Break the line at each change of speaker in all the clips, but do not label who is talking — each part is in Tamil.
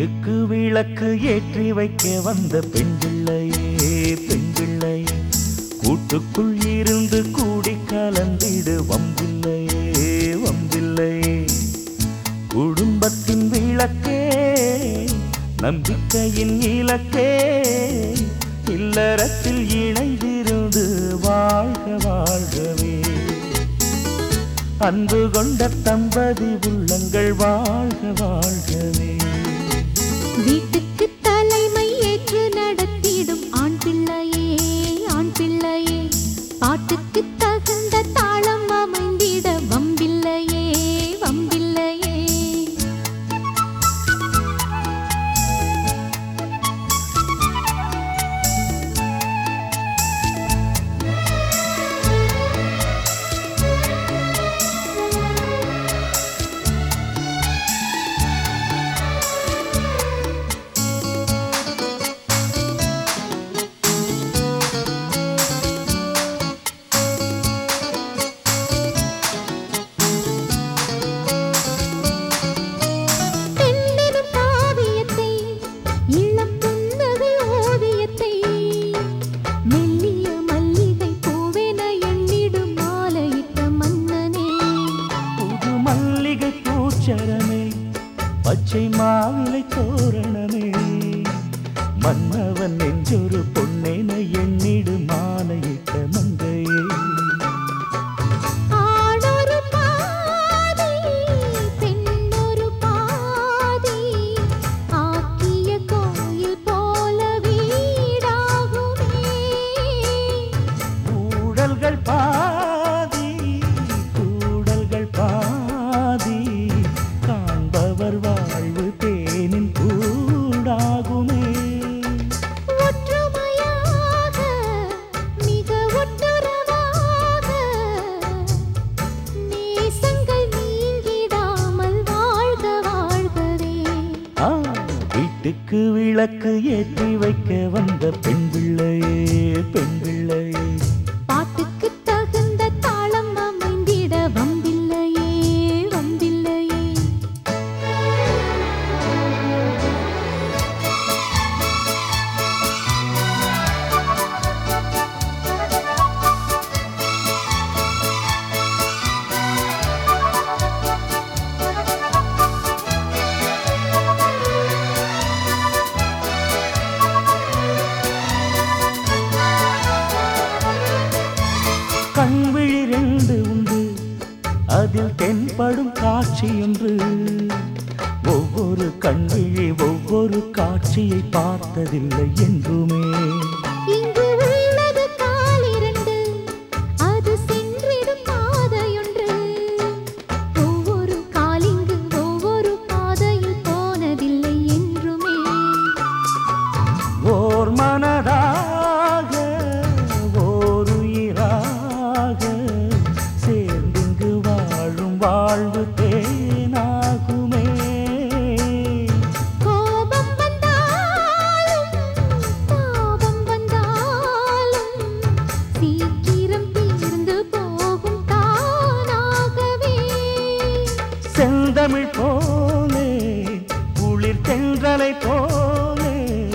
வீட்டுக்கு விளக்கு ஏற்றி வைக்க வந்த பெண் பிள்ளையே பெண் பிள்ளையே, கூட்டுக்குள் இருந்து கூடி கலந்திடு வம்பில்லையே வம்பில்லையே. குடும்பத்தின் விளக்கே நம்பிக்கையின் இலக்கே, இல்லறத்தில் இணைந்திருந்து வாழ்க வாழ்கவே. அன்பு கொண்ட தம்பதி உள்ளங்கள் வாழ்க வாழ்கவே.
வீட்டுக்கு தலைமை ஏற்று நடத்திடும் ஆண் பிள்ளையே ஆண் பிள்ளையே, பாட்டுக்கு தகுந்த தாளம் அமைந்திட வம்பில்லையே வம்பில்லையே.
பச்சை மாவிலை தோரணமே, மன்னவன் நெஞ்சொரு பொன்னென எண்ணிடு மாலையிட்ட மங்கையே.
ஆடொரு பாதி பெண்ணொரு பாதி, ஆக்கிய கோயில் போல வீடாகுமே.
ஊடல்கள் பாதி கூடல்கள் பாதி, காண்பவர் வாழ்வு தேனின் கூடாகுமே.
ஒற்றுமையாக மிக ஒட்டுறவாக, நேசங்கள் நீங்கிடாமல் வாழ்க வாழ்கவே.
வீட்டுக்கு விளக்கு ஏற்றி வைக்க வந்த பெண் பிள்ளையே பெண் பிள்ளையே,
பாட்டுக்கு தகுந்த தாளம் அமைந்திட வம்பில்லையே வம்பில்லையே.
கண்விழி ரெண்டு உண்டு, அதில் தென்படும் காட்சி ஒன்று. ஒவ்வொரு கண்விழி ஒவ்வொரு காட்சியை பார்த்ததில்லை என்றுமே.
இங்கு உள்ளது காலிரண்டு, அது சென்றிடும் பாதையொன்று. ஒவ்வொரு காலிங்கு ஒவ்வொரு பாதையில் போனதில்லை என்றுமே.
ஓர் மனதாக ஓர் உயிராக, சேர்ந்திங்கு வாழும் வாழ்வு தேனாகுமே.
கோபம் வந்தாலும் தாபம் வந்தாலும், சீக்கிரம் தீர்ந்து போகும் தானாகவே.
செந்தமிழ் போலே குளிர் தென்றலை போலே,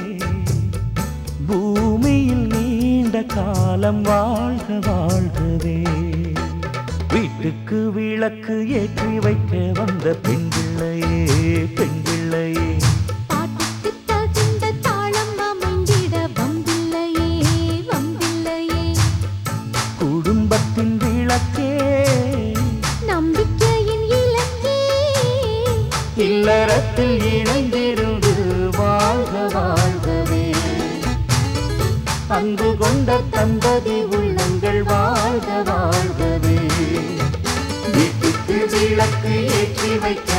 பூமியில் நீண்ட காலம் வாழ்க வாழ்கவே. வீட்டுக்கு விளக்கு ஏற்றி வைக்க வந்த பெண் பிள்ளையே பெண் பிள்ளையே,
பாட்டுக்கு தகுந்த தாளம் அமைந்திட வம்பில்லையே வம்பில்லையே.
குடும்பத்தின் விளக்கே
நம்பிக்கையின் இலக்கே,
இல்லறத்தில் இணைந்திருந்து வாழ்க வாழ்கவே. அன்பு கொண்ட தம்பதி உள்ளங்கள் வாழ்க வாழ்கவே. வீட்டுக்கு விளக்கு ஏற்றி வைக்க